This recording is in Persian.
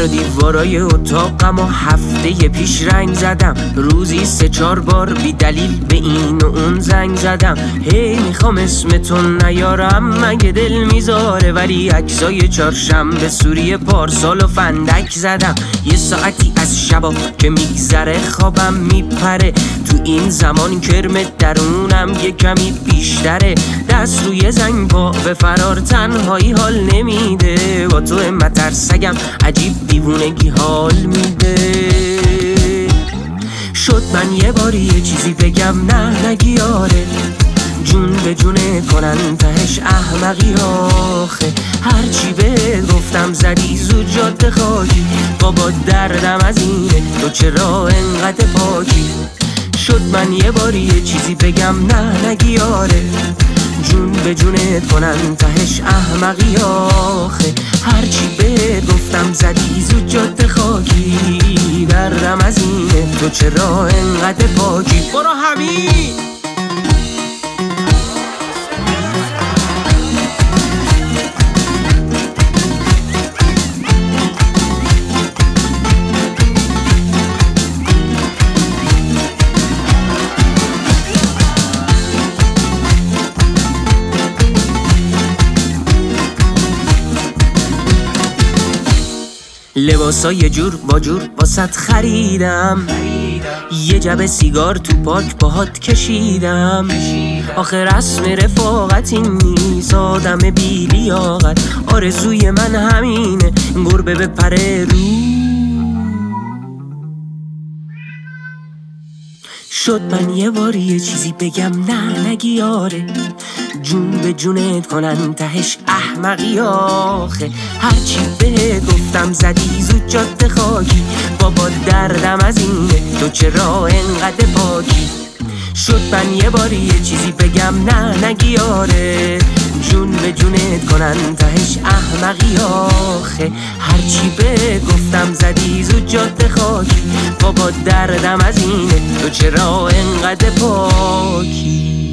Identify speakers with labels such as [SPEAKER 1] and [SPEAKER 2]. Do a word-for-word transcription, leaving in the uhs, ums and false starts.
[SPEAKER 1] در و دیوارای اتاقم و هفته پیش رنگ زدم. روزی سه چار بار بی دلیل به این و اون زنگ زدم. هی میخوام اسمتون نیارم مگه دل میذاره، ولی عکسای چهارشنبه سوری پارسال و فندک زدم. یه ساعتی از شبا که میگذره خوابم میپره، تو این زمان کرم درونم یه کمی بیشتره. دست روی زنگ پا به فرار تنهایی حال نمیده، با تو مترسگم عجیب دیوونگی حال میده. شد من یه باری یه چیزی بگم نه نگی آره، جون به جونه کنن تهش احمقی آخه. هرچی به گفتم زدی زود جاده خاکی، بابا دردم از اینه تو چرا انقدر پاکی. شد من یه باری یه چیزی بگم نه نگی آره، جون به جونه کنن تهش احمقی آخه. هرچی به گفتم زدی زود جاده خاکی، دردم از اینه تو چرا انقدر پاکی. برو همین لباسا یه جور با جور باست خریدم، یه جبه سیگار تو پارک باهات کشیدم. آخه رسم رفاقت این نیست آدم بی لیاقت، آرزوی من همینه گربه بپره رو. شد من یه باری یه چیزی بگم نه نگی آره، جون به جونت کنن تهش احمقی آخه. هرچی به گفتم زدی زود جاده خاکی، بابا دردم از اینه تو چرا انقدر پاکی. شد من یه باری یه چیزی بگم نه نگی آره، جون به جونت کنن تهش احمقی آخه. هرچی به گفتم زدی زود جاده خاکی، بابا دردم از اینه تو چرا انقدر پاکی.